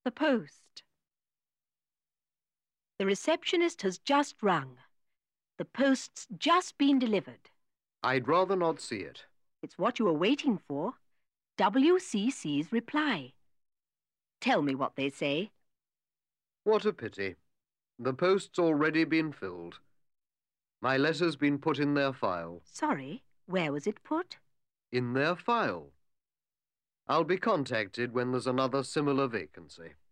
The post. The receptionist has just rung. The post's just been delivered. I'd rather not see it. It's what you were waiting for. WCC's reply. Tell me what they say. What a pity. The post's already been filled. My letter's been put in their file. Sorry, where was it put? In their file. I'll be contacted when there's another similar vacancy.